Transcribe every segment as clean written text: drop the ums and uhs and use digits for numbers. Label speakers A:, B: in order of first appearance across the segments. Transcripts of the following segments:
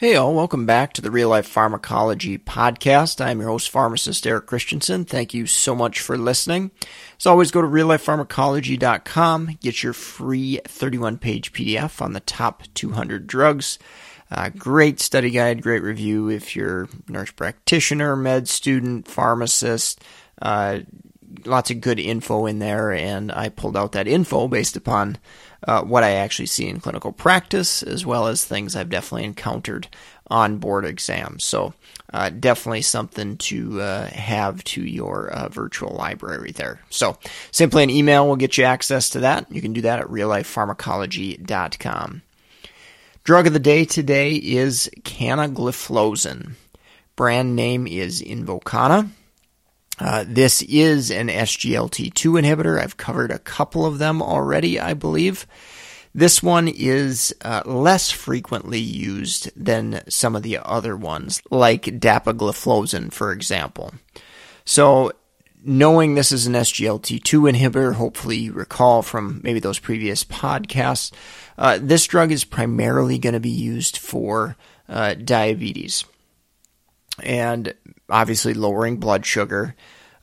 A: Hey all, welcome back to the Real Life Pharmacology Podcast. I'm your host, pharmacist Eric Christensen. Thank you so much for listening. As always, go to reallifepharmacology.com, get your free 31-page PDF on the top 200 drugs. Great study guide, great review if you're a nurse practitioner, med student, pharmacist. Lots of good info in there, and I pulled out that info based upon what I actually see in clinical practice, as well as things I've definitely encountered on board exams. So definitely something to have to your virtual library there. So simply an email will get you access to that. You can do that at reallifepharmacology.com. Drug of the day today is canagliflozin. Brand name is Invokana. This is an SGLT2 inhibitor. I've covered a couple of them already, I believe. This one is less frequently used than some of the other ones, like dapagliflozin, for example. So, knowing this is an SGLT2 inhibitor, hopefully you recall from maybe those previous podcasts, this drug is primarily going to be used for diabetes. And obviously lowering blood sugar.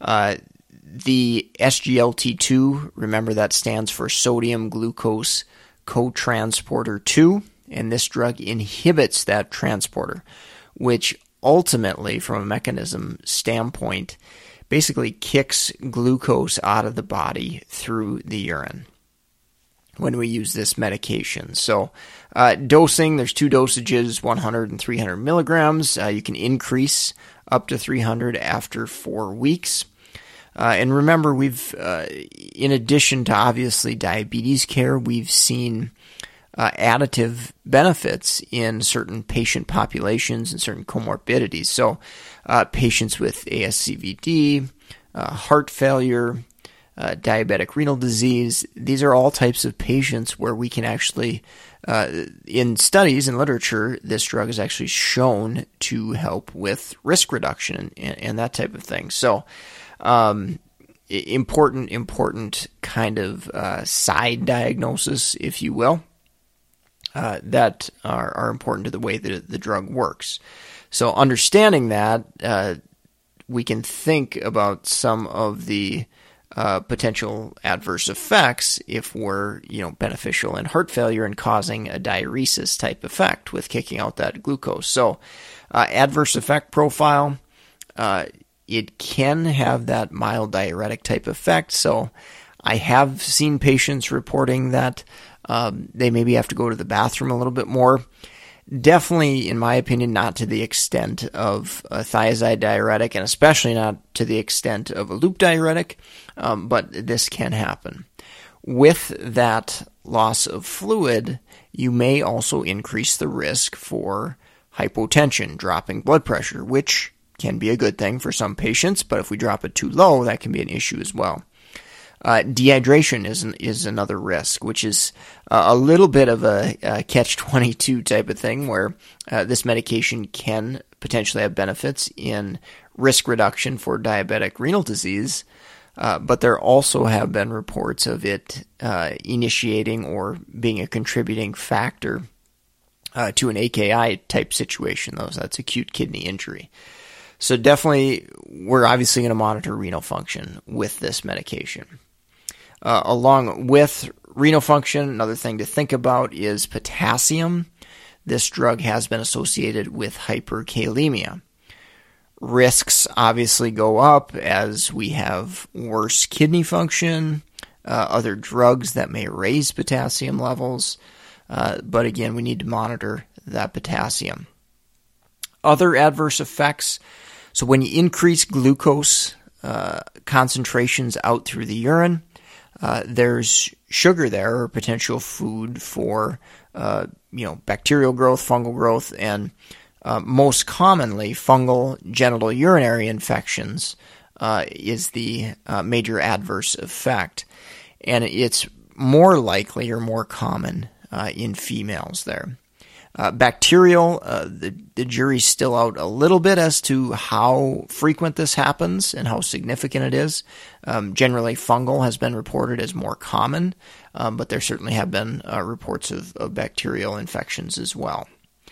A: The SGLT2, remember that stands for sodium glucose cotransporter 2, and this drug inhibits that transporter, which ultimately, from a mechanism standpoint, basically kicks glucose out of the body through the urine when we use this medication. So dosing, there's two dosages, 100 and 300 milligrams. You can increase up to 300 after 4 weeks. And remember, we've, in addition to obviously diabetes care, we've seen additive benefits in certain patient populations and certain comorbidities. So patients with ASCVD, heart failure, diabetic renal disease, these are all types of patients where we can actually, in studies and literature, this drug is actually shown to help with risk reduction and that type of thing. So, important kind of side diagnosis, if you will, that are important to the way that the drug works. So understanding that, we can think about some of the potential adverse effects if we're, beneficial in heart failure and causing a diuresis type effect with kicking out that glucose. So, adverse effect profile, it can have that mild diuretic type effect. So, I have seen patients reporting that they maybe have to go to the bathroom a little bit more. Definitely, in my opinion, not to the extent of a thiazide diuretic, and especially not to the extent of a loop diuretic, but this can happen. With that loss of fluid, you may also increase the risk for hypotension, dropping blood pressure, which can be a good thing for some patients, but if we drop it too low, that can be an issue as well. Dehydration is another risk, which is a little bit of a catch-22 type of thing, where this medication can potentially have benefits in risk reduction for diabetic renal disease, but there also have been reports of it initiating or being a contributing factor to an AKI type situation, though. So that's acute kidney injury. So definitely, we're obviously going to monitor renal function with this medication. Along with renal function, another thing to think about is potassium. This drug has been associated with hyperkalemia. Risks obviously go up as we have worse kidney function, other drugs that may raise potassium levels, but again, we need to monitor that potassium. Other adverse effects, so when you increase glucose concentrations out through the urine, there's sugar there, or potential food for, bacterial growth, fungal growth, and most commonly fungal genital urinary infections is the major adverse effect. And it's more likely or more common in females there. Bacterial, the jury's still out a little bit as to how frequent this happens and how significant it is. Generally, fungal has been reported as more common, but there certainly have been reports of bacterial infections as well.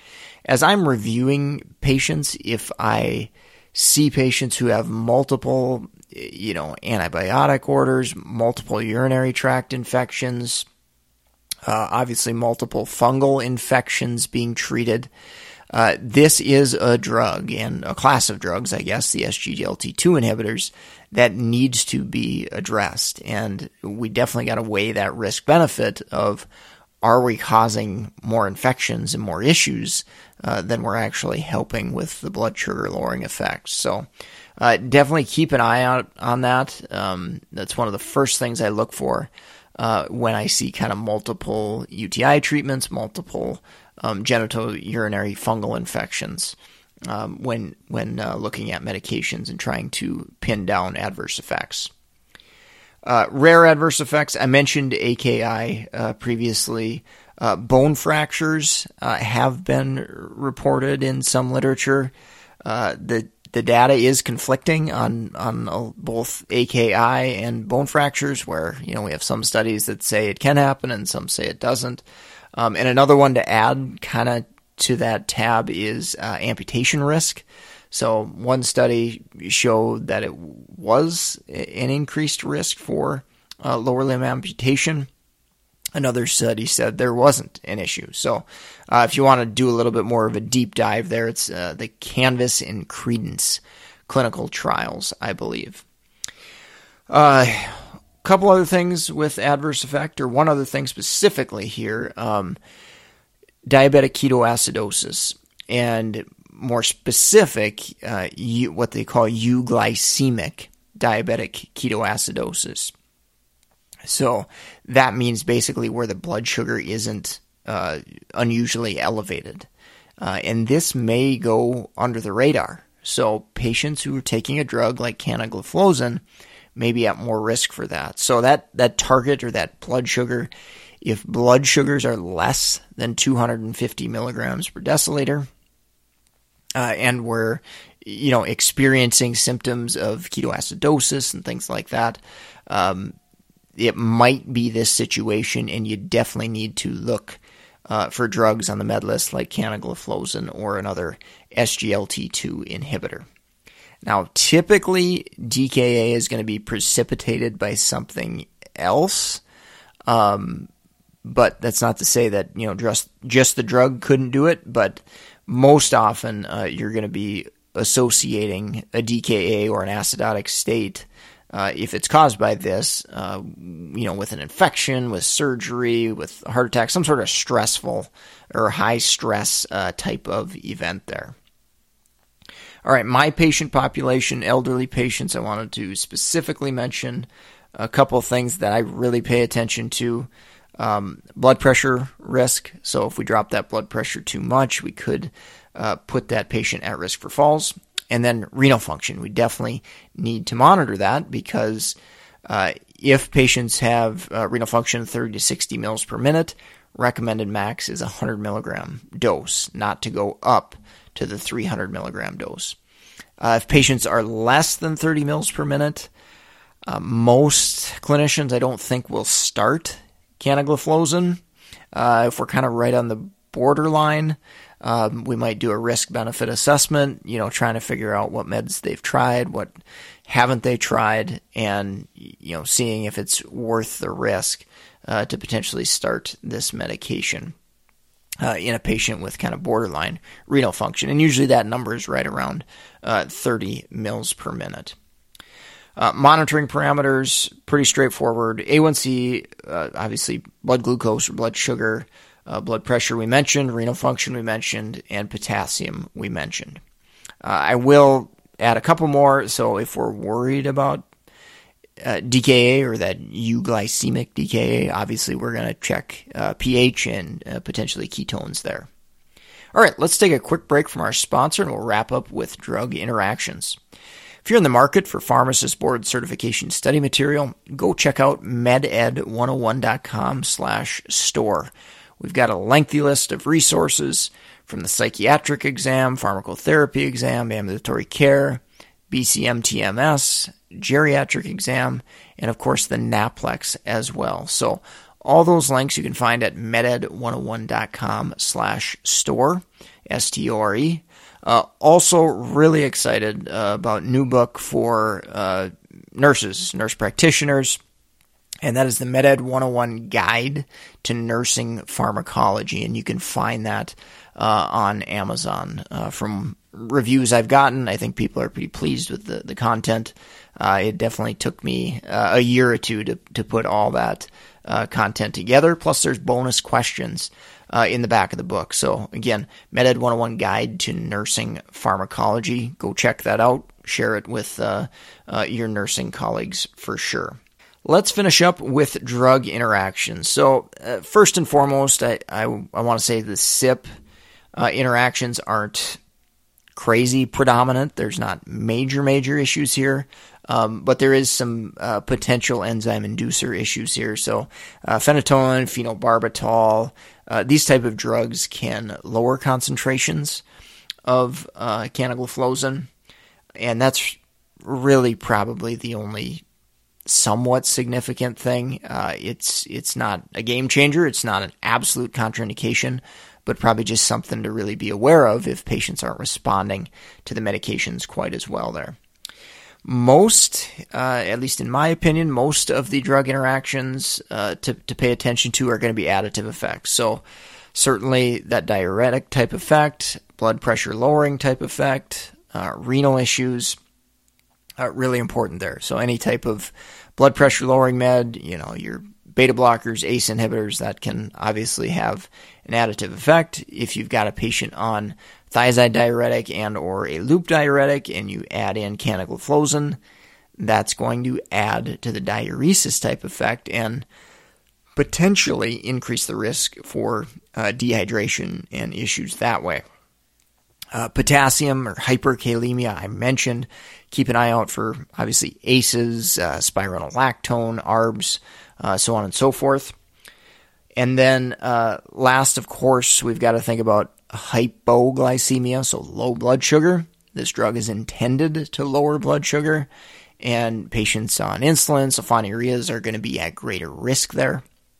A: as I'm reviewing patients, if I see patients who have multiple, antibiotic orders, multiple urinary tract infections, obviously multiple fungal infections being treated, this is a drug and a class of drugs, I guess, the SGLT2 inhibitors, that needs to be addressed. And we definitely got to weigh that risk benefit of, are we causing more infections and more issues than we're actually helping with the blood sugar lowering effects? So definitely keep an eye out on that. That's one of the first things I look for when I see kind of multiple UTI treatments, multiple genitourinary fungal infections, when looking at medications and trying to pin down adverse effects. Rare adverse effects, I mentioned AKI previously. Bone fractures have been reported in some literature. The data is conflicting on both AKI and bone fractures, where we have some studies that say it can happen and some say it doesn't. And another one to add kind of to that tab is amputation risk. So one study showed that it was an increased risk for lower limb amputation. Another study said there wasn't an issue. So if you want to do a little bit more of a deep dive there, it's the Canvas and Credence clinical trials, I believe. Couple other things with adverse effect, or one other thing specifically here, diabetic ketoacidosis, and more specific, what they call euglycemic diabetic ketoacidosis. So that means basically where the blood sugar isn't unusually elevated. And this may go under the radar. So patients who are taking a drug like canagliflozin may be at more risk for that. So that target, or that blood sugar, if blood sugars are less than 250 milligrams per deciliter, and we're experiencing symptoms of ketoacidosis and things like that, it might be this situation, and you definitely need to look for drugs on the med list like canagliflozin or another SGLT2 inhibitor. Now, typically, DKA is going to be precipitated by something else, but that's not to say that just the drug couldn't do it. But most often, you're going to be associating a DKA or an acidotic state, if it's caused by this, with an infection, with surgery, with a heart attack, some sort of stressful or high stress type of event there. All right, my patient population, elderly patients, I wanted to specifically mention a couple of things that I really pay attention to. Blood pressure risk. So if we drop that blood pressure too much, we could put that patient at risk for falls. And then renal function. We definitely need to monitor that, because if patients have renal function of 30 to 60 mils per minute, recommended max is a 100 milligram dose, not to go up to the 300 milligram dose. If patients are less than 30 mils per minute, most clinicians I don't think will start canagliflozin. If we're kind of right on the borderline, we might do a risk-benefit assessment, trying to figure out what meds they've tried, what haven't they tried, and, seeing if it's worth the risk to potentially start this medication in a patient with kind of borderline renal function. And usually that number is right around 30 mils per minute. Monitoring parameters, pretty straightforward. A1C, obviously blood glucose or blood sugar, blood pressure we mentioned, renal function we mentioned, and potassium we mentioned. I will add a couple more. So if we're worried about DKA or that euglycemic DKA, obviously we're going to check pH and potentially ketones there. All right, let's take a quick break from our sponsor, and we'll wrap up with drug interactions. If you're in the market for Pharmacist Board certification study material, go check out meded101.com/store. We've got a lengthy list of resources from the psychiatric exam, pharmacotherapy exam, ambulatory care, BCMTMS, geriatric exam, and of course the NAPLEX as well. So all those links you can find at meded101.com/store. STORE. Also really excited about new book for nurses, nurse practitioners, and that is the MedEd 101 Guide to Nursing Pharmacology, and you can find that on Amazon. From reviews I've gotten, I think people are pretty pleased with the content. It definitely took me a year or two to put all that content together, plus there's bonus questions in the back of the book. So again, MedEd 101 Guide to Nursing Pharmacology. Go check that out. Share it with your nursing colleagues for sure. Let's finish up with drug interactions. So first and foremost, I want to say the CYP interactions aren't crazy predominant. There's not major issues here, but there is some potential enzyme inducer issues here. So phenytoin, phenobarbital, these type of drugs can lower concentrations of canagliflozin, and that's really probably the only somewhat significant thing. It's not a game changer. It's not an absolute contraindication, but probably just something to really be aware of if patients aren't responding to the medications quite as well there. Most, at least in my opinion, most of the drug interactions to pay attention to are going to be additive effects. So certainly that diuretic type effect, blood pressure lowering type effect, renal issues, really important there. So any type of blood pressure lowering med, your beta blockers, ACE inhibitors, that can obviously have an additive effect. If you've got a patient on thiazide diuretic and or a loop diuretic and you add in canagliflozin, that's going to add to the diuresis type effect and potentially increase the risk for dehydration and issues that way. Potassium or hyperkalemia, I mentioned. Keep an eye out for, obviously, ACEs, spironolactone, ARBs, so on and so forth. And then last, of course, we've got to think about hypoglycemia, so low blood sugar. This drug is intended to lower blood sugar, and patients on insulin, sulfonylureas, are going to be at greater risk there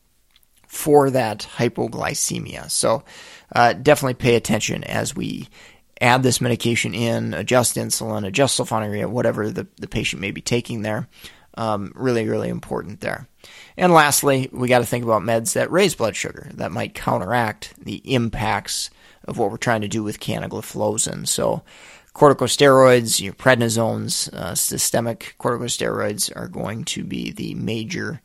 A: for that hypoglycemia. So definitely pay attention as we add this medication in, adjust insulin, adjust sulfonylurea, whatever the patient may be taking there. Really important there. And lastly, we got to think about meds that raise blood sugar that might counteract the impacts of what we're trying to do with canagliflozin. So corticosteroids, your prednisones, systemic corticosteroids are going to be the major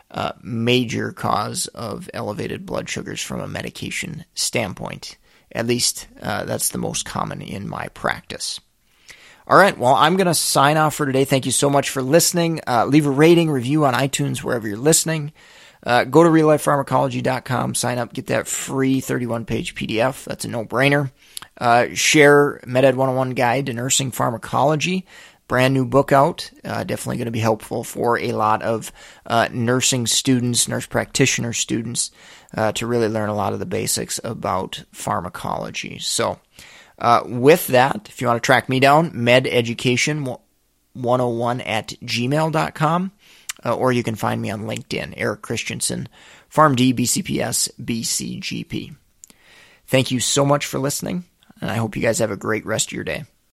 A: cause of elevated blood sugars from a medication standpoint. At least that's the most common in my practice. All right, well, I'm going to sign off for today. Thank you so much for listening. Leave a rating, review on iTunes, wherever you're listening. Go to reallifepharmacology.com, sign up, get that free 31-page PDF. That's a no-brainer. Share MedEd 101 Guide to Nursing Pharmacology. Brand new book out. Definitely going to be helpful for a lot of nursing students, nurse practitioner students, to really learn a lot of the basics about pharmacology. So with that, if you want to track me down, mededucation101@gmail.com, or you can find me on LinkedIn, Eric Christensen, PharmD, BCPS, BCGP. Thank you so much for listening, and I hope you guys have a great rest of your day.